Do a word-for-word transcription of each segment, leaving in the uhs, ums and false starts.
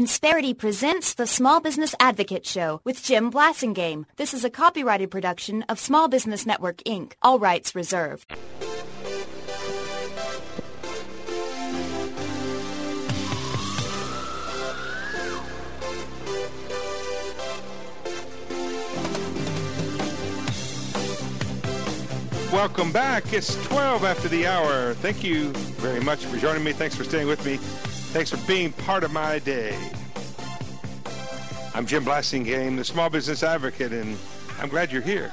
Insperity presents the Small Business Advocate Show with Jim Blasingame. This is a copyrighted production of Small Business Network, Incorporated. All rights reserved. Welcome back. It's twelve after the hour. Thank you very much for joining me. Thanks for staying with me. Thanks for being part of my day. I'm Jim Blasingame, the Small Business Advocate, and I'm glad you're here.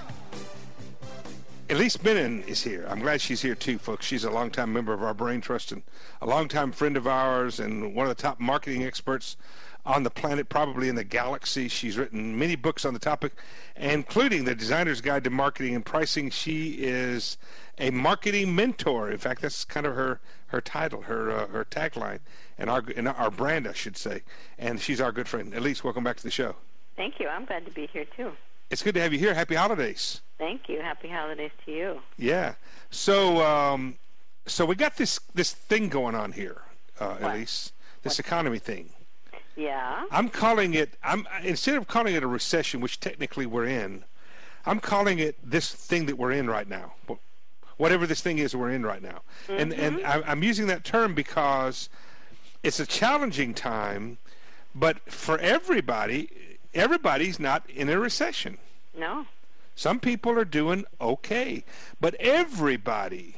Elise Bennin is here. I'm glad she's here too, folks. She's a longtime member of our Brain Trust and a longtime friend of ours and one of the top marketing experts on the planet, probably in the galaxy. She's written many books on the topic, including The Designer's Guide to Marketing and Pricing. She is a marketing mentor. In fact, that's kind of her her title, her uh, her tagline, and our and our brand, I should say. And she's our good friend. Elise, welcome back to the show. Thank you. I'm glad to be here too. It's good to have you here. Happy holidays. Thank you. Happy holidays to you. Yeah. So um, so we got this this thing going on here, uh, Elise. This what? economy thing. Yeah. I'm calling it, I'm instead of calling it a recession, which technically we're in, I'm calling it this thing that we're in right now. Whatever this thing is we're in right now. Mm-hmm. And and I'm using that term because it's a challenging time, but for everybody, everybody's not in a recession. No. Some people are doing okay, but everybody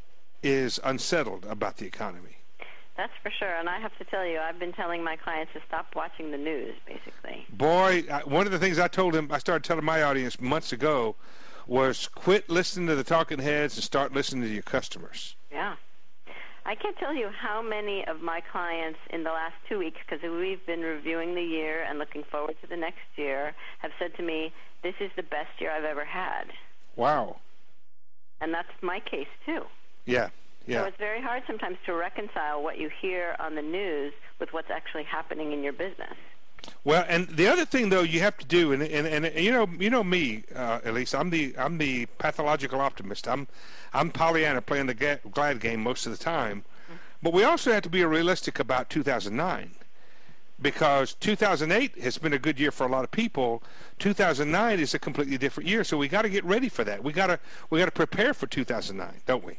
is unsettled about the economy. That's for sure, and I have to tell you, I've been telling my clients to stop watching the news, basically. Boy, one of the things I told him, I started telling my audience months ago, was quit listening to the talking heads and start listening to your customers. Yeah. I can't tell you how many of my clients in the last two weeks, because we've been reviewing the year and looking forward to the next year, have said to me, this is the best year I've ever had. Wow. And that's my case, too. Yeah. Yeah. So it's very hard sometimes to reconcile what you hear on the news with what's actually happening in your business. Well, and the other thing though you have to do, and and, and you know you know me, uh, Elise, I'm the I'm the pathological optimist. I'm I'm Pollyanna playing the ga- glad game most of the time, mm-hmm. But we also have to be realistic about two thousand nine, because two thousand eight has been a good year for a lot of people. two thousand nine is a completely different year, so we got to get ready for that. We got to we got to prepare for two thousand nine, don't we?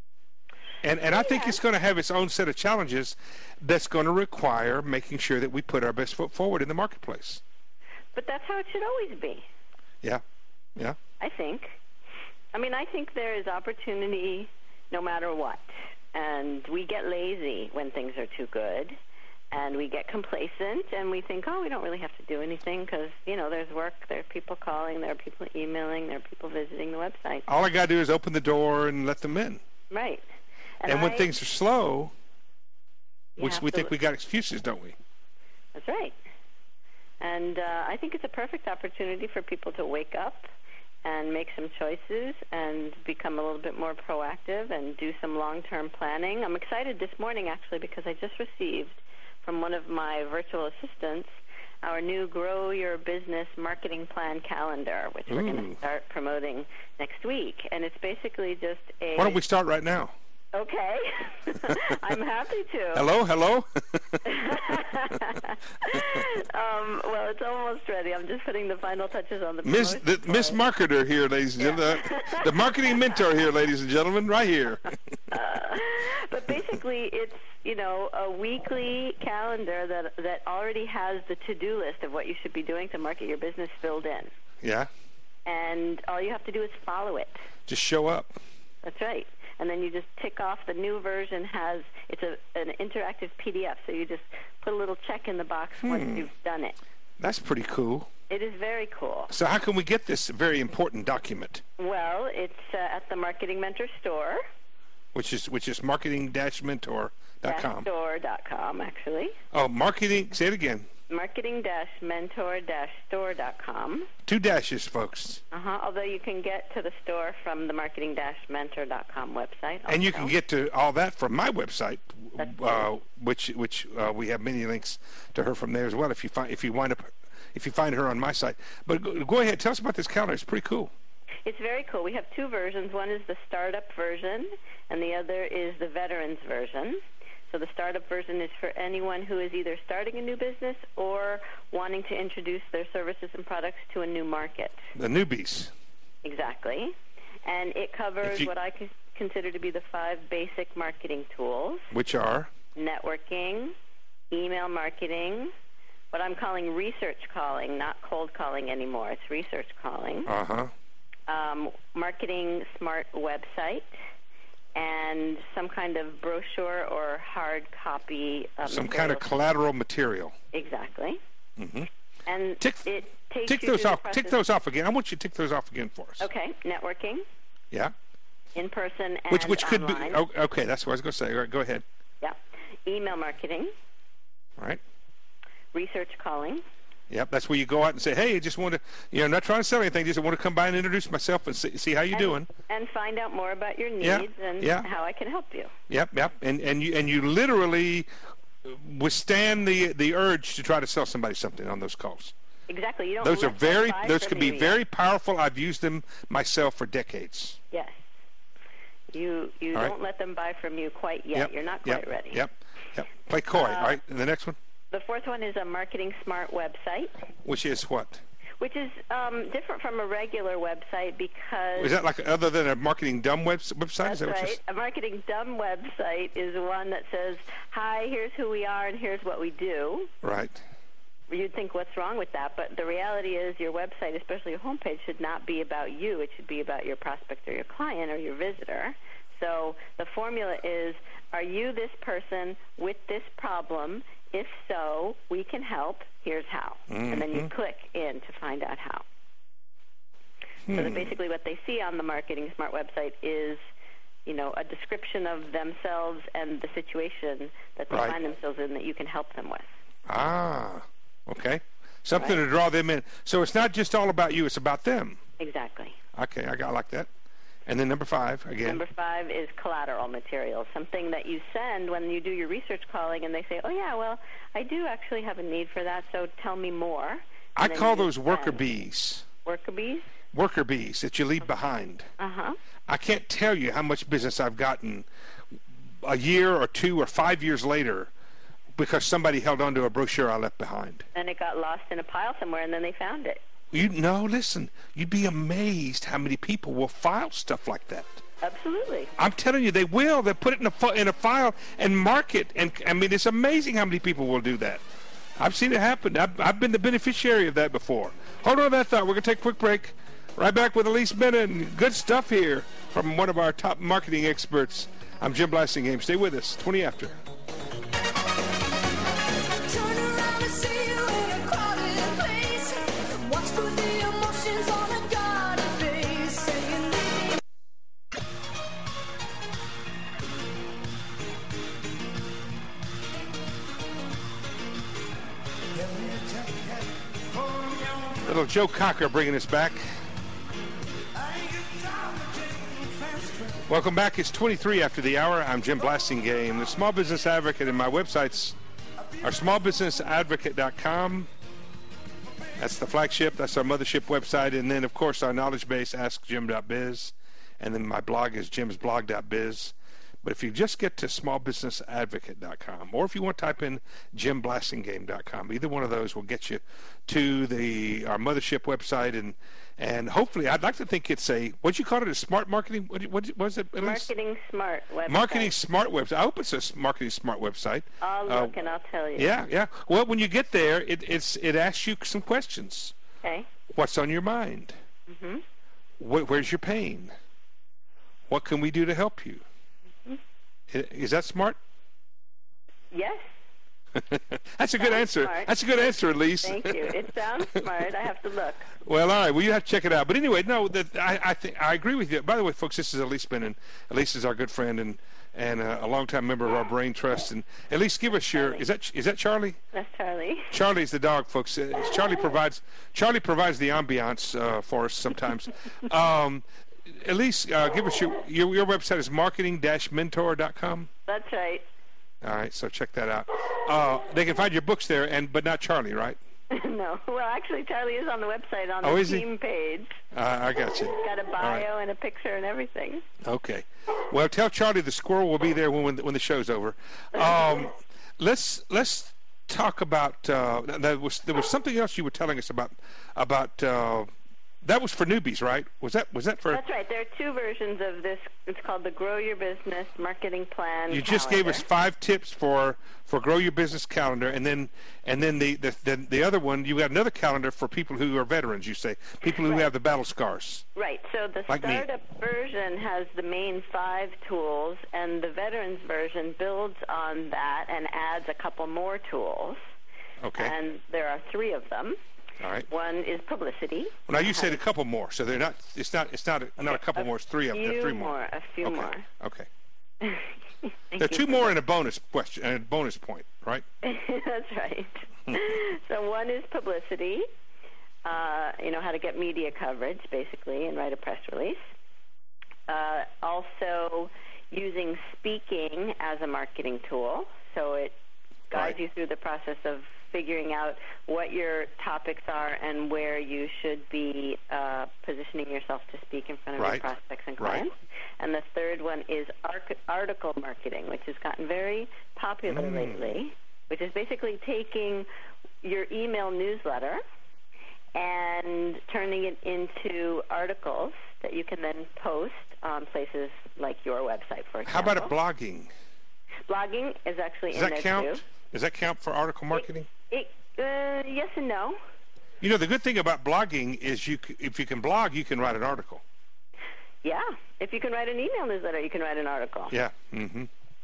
And and I think yeah. it's going to have its own set of challenges that's going to require making sure that we put our best foot forward in the marketplace. But that's how it should always be. Yeah, yeah. I think. I mean, I think there is opportunity no matter what. And we get lazy when things are too good. And we get complacent, and we think, oh, we don't really have to do anything because, you know, there's work, there are people calling, there are people emailing, there are people visiting the website. All I got to do is open the door and let them in. Right. And, and when I, things are slow, which we to, think we got excuses, don't we? That's right. And uh, I think it's a perfect opportunity for people to wake up and make some choices and become a little bit more proactive and do some long-term planning. I'm excited this morning, actually, because I just received from one of my virtual assistants our new Grow Your Business Marketing Plan Calendar, which Ooh. We're going to start promoting next week. And it's basically just a... Why don't we start right now? Okay. I'm happy to. Hello, hello. um, well, it's almost ready. I'm just putting the final touches on the Miss the, Miss Marketer here, ladies and gentlemen. Yeah. The marketing mentor here, ladies and gentlemen, right here. uh, but basically, it's, you know, a weekly calendar that that already has the to-do list of what you should be doing to market your business filled in. Yeah. And all you have to do is follow it. Just show up. That's right. And then you just tick off. The new version has, it's a, an interactive P D F, so you just put a little check in the box hmm. once you've done it. That's pretty cool. It is very cool. So how can we get this very important document? Well, it's uh, at the Marketing Mentor store. Which is which is marketing dash mentor dot com. store dot com, actually. Oh, marketing, say it again. marketing dash mentor dash store dot com. Two dashes, folks. Uh-huh, although you can get to the store from the marketing dash mentor dot com website. Also. And you can get to all that from my website, uh, which which uh, we have many links to her from there as well if you find if you wind up if you find her on my site. But go, go ahead, tell us about this calendar. It's pretty cool. It's very cool. We have two versions. One is the startup version, and the other is the veterans version. So the startup version is for anyone who is either starting a new business or wanting to introduce their services and products to a new market. The newbies. Exactly. And it covers you, what I consider to be the five basic marketing tools. Which are? Networking, email marketing, what I'm calling research calling, not cold calling anymore. It's research calling. Uh-huh. Um, marketing smart website, and some kind of brochure or hard copy. Uh, some material. kind of collateral material. Exactly. Mm-hmm. And tick, it takes tick you those off. the Tick those off again. I want you to tick those off again for us. Okay. Networking. Yeah. In person and which which could online. be oh, okay. That's what I was going to say. All right, go ahead. Yeah. Email marketing. All right. Research calling. Yep, that's where you go out and say, hey, I just want to, you know, I'm not trying to sell anything, just want to come by and introduce myself and see, see how you're and, doing. And find out more about your needs yeah, and yeah. how I can help you. Yep, yep, and and you and you literally withstand the the urge to try to sell somebody something on those calls. Exactly. You don't those let are very, them buy those from can be you very yet. powerful. I've used them myself for decades. Yes. You you All don't right. let them buy from you quite yet. Yep, You're not yep, quite ready. Yep, yep. Play coy. Uh, All right, and the next one? The fourth one is a marketing smart website. Which is what? Which is um, different from a regular website because... Is that like other than a marketing dumb web, website? That's is that what right. A marketing dumb website is one that says, hi, here's who we are and here's what we do. Right. You'd think, what's wrong with that? But the reality is your website, especially your homepage, should not be about you. It should be about your prospect or your client or your visitor. So the formula is, are you this person with this problem? If so, we can help. Here's how. Mm-hmm. And then you click in to find out how. Hmm. So that basically what they see on the Marketing Smart website is, you know, a description of themselves and the situation that they right. find themselves in that you can help them with. Ah, okay. Something right. to draw them in. So it's not just all about you, it's about them. Exactly. Okay, I, got, I like that. And then number five, again. Number five is collateral material, something that you send when you do your research calling and they say, oh, yeah, well, I do actually have a need for that, so tell me more. And I call those send. worker bees. Worker bees? Worker bees that you leave behind. Uh-huh. I can't tell you how much business I've gotten a year or two or five years later because somebody held on to a brochure I left behind. And it got lost in a pile somewhere, and then they found it. You know, listen, you'd be amazed how many people will file stuff like that. Absolutely. I'm telling you, they will. They put it in a in a file and mark it. And I mean, it's amazing how many people will do that. I've seen it happen. I've, I've been the beneficiary of that before. Hold on to that thought. We're going to take a quick break. Right back with Elise Bennett. Good stuff here from one of our top marketing experts. I'm Jim Blasingame. Stay with us. twenty after. Little Joe Cocker bringing us back. Welcome back. It's twenty-three after the hour. I'm Jim Blasingame, the Small Business Advocate, and my websites are small business advocate dot com. That's the flagship. That's our mothership website. And then, of course, our knowledge base, ask jim dot biz. And then my blog is jims blog dot biz. But if you just get to small business advocate dot com, or if you want to type in jim blasingame dot com, either one of those will get you to the our mothership website, and and hopefully, I'd like to think it's a, what'd you call it, a smart marketing, what, what was it? Marketing Smart website. Marketing Smart website. I hope it's a Marketing Smart website. I'll look uh, and I'll tell you. Yeah, yeah. Well, when you get there, it, it's it asks you some questions. Okay. What's on your mind? Mm-hmm. Wh- where's your pain? What can we do to help you? Is that smart? Yes. That's a good answer. Smart. That's a good answer, Elise. Thank you. It sounds smart. I have to look. Well, all right. Well, you have to check it out. But anyway, no, that I I, think, I agree with you. By the way, folks, this is Elise Bennett. Elise is our good friend and and uh, a longtime member of our Brain Trust. And Elise, give us your. Is that is that Charlie? That's Charlie. Charlie's the dog, folks. Uh, Charlie provides Charlie provides the ambiance uh, for us sometimes. um, Elise, uh, give us your, your your website is marketing dash mentor dot com. That's right. All right, so check that out. Uh, they can find your books there, and but not Charlie, right? No. Well, actually, Charlie is on the website on oh, the is team he? page. Uh, I got you. He's got a bio right. and a picture and everything. Okay. Well, tell Charlie the squirrel will be there when when the show's over. Um, let's let's talk about. Uh, there was there was something else you were telling us about about. Uh, That was for newbies, right? Was that was that for? That's right. There are two versions of this. It's called the Grow Your Business Marketing Plan. You just calendar. gave us five tips for, for Grow Your Business calendar, and then and then the, the the the other one, you got another calendar for people who are veterans. You say people who right. have the battle scars. Right. So the like startup me. version has the main five tools, and the veterans version builds on that and adds a couple more tools. Okay. And there are three of them. All right. One is publicity. Well, now you said a couple more, so they're not. It's not. It's not. A, okay. not a couple a more. It's three of them. Three more. more. A few okay. more. Okay. Thank there are two you. more and a bonus question and a bonus point, right? That's right. So one is publicity. Uh, you know how to get media coverage, basically, and write a press release. Uh, also, using speaking as a marketing tool, so it guides right. you through the process of figuring out what your topics are and where you should be uh, positioning yourself to speak in front of right. your prospects and clients. Right. And the third one is arc- article marketing, which has gotten very popular mm. lately, which is basically taking your email newsletter and turning it into articles that you can then post on places like your website, for example. How about a blogging? Blogging is actually Does in that there count? too. Does that count for article marketing? It, it, uh, yes and no. You know, the good thing about blogging is you, c- if you can blog, you can write an article. Yeah. If you can write an email newsletter, you can write an article. Yeah. Mm-hmm.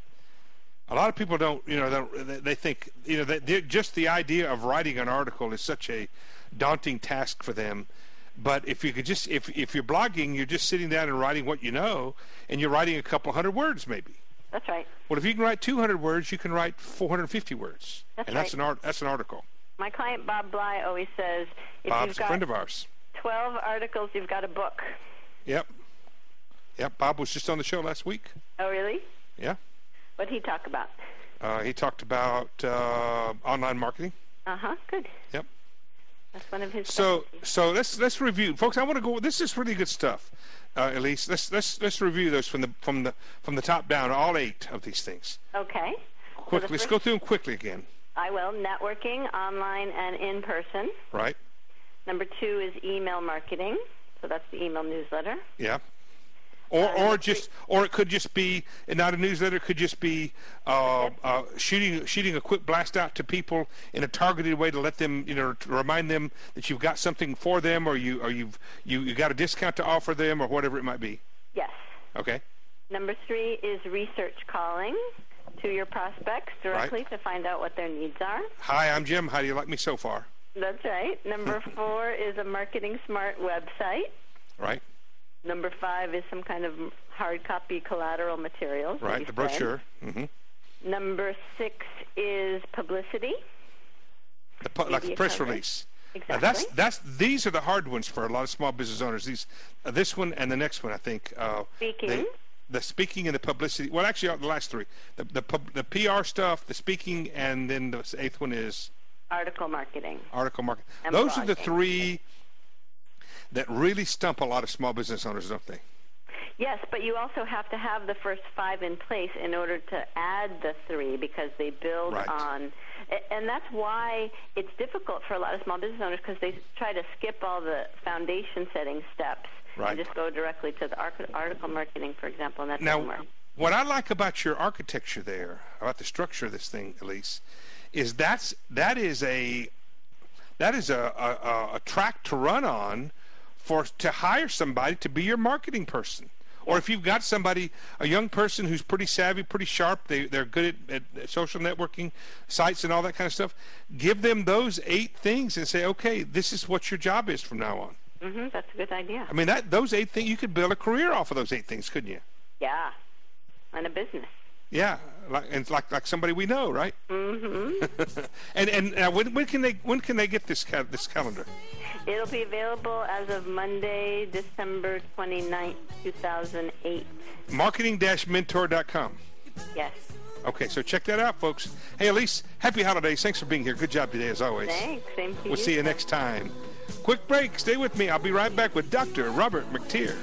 A lot of people don't, you know, don't, they think, you know, that just the idea of writing an article is such a daunting task for them. But if you could just, if if you're blogging, you're just sitting down and writing what you know, and you're writing a couple hundred words maybe. That's right. Well, if you can write two hundred words, you can write four hundred fifty words, that's and right. that's an art. That's an article. My client Bob Bly always says, if Bob's you've a got friend of ours. twelve articles, you've got a book. Yep. Yep. Bob was just on the show last week. Oh, really? Yeah. What did he talk about? Uh, he talked about uh, online marketing. Uh huh. Good. Yep. That's one of his. So, specialties. so let's let's review, folks. I want to go. This is really good stuff, uh, Elise. Let's let's let's review those from the from the from the top down. All eight of these things. Okay. Quick. So let's first, go through them quickly again. I will. Networking, online and in person. Right. Number two is email marketing. So that's the email newsletter. Yeah. Or, Uh, or just, or it could just be, and not a newsletter. It could just be uh, uh, shooting, shooting a quick blast out to people in a targeted way to let them, you know, to remind them that you've got something for them, or you, or you've, you, you got a discount to offer them, or whatever it might be. Yes. Okay. Number three is research calling to your prospects directly Right. to find out what their needs are. Hi, I'm Jim. How do you like me so far? That's right. Number four is a Marketing Smart website. Right. Number five is some kind of hard copy collateral materials. Right, like the you brochure. said. Mm-hmm. Number six is publicity. The pu- like the Media press coverage. release. Exactly. Now that's that's these are the hard ones for a lot of small business owners. These, uh, this one and the next one, I think. Uh, Speaking. They, the speaking and the publicity. Well, actually, uh, the last three: the the, pub, the P R stuff, the speaking, and then the eighth one is article marketing. Article marketing. And Those are the blogging. three that really stump a lot of small business owners, don't they? Yes, but you also have to have the first five in place in order to add the three because they build Right. on. And that's why it's difficult for a lot of small business owners because they try to skip all the foundation setting steps Right. and just go directly to the arc- article marketing, for example, and that doesn't Now, work. what I like about your architecture there, about the structure of this thing, Elise, is that's that is a that is a, a, a track to run on for to hire somebody to be your marketing person. Or if you've got somebody, a young person who's pretty savvy, pretty sharp, they, they're good at, at social networking sites and all that kind of stuff, give them those eight things and say, okay, this is what your job is from now on. Mm-hmm, that's a good idea. I mean, that those eight things, you could build a career off of those eight things, couldn't you? Yeah, and a business. Yeah, like and like like somebody we know, right? Mm-hmm. and and uh, when when can they when can they get this ca- this calendar? It'll be available as of Monday, December twenty-ninth, two thousand eight. marketing dash mentor dot com. Yes. Okay, so check that out, folks. Hey, Elise, happy holidays. Thanks for being here. Good job today, as always. Thanks. Same to you. We'll see you next time. Quick break. Stay with me. I'll be right back with Doctor Robert McTeer.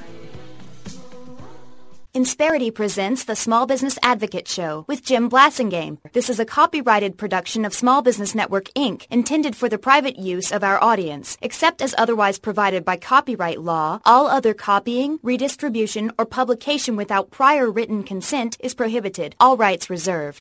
Insperity presents the Small Business Advocate Show with Jim Blasingame. This is a copyrighted production of Small Business Network, Incorporated, intended for the private use of our audience. Except as otherwise provided by copyright law, all other copying, redistribution, or publication without prior written consent is prohibited. All rights reserved.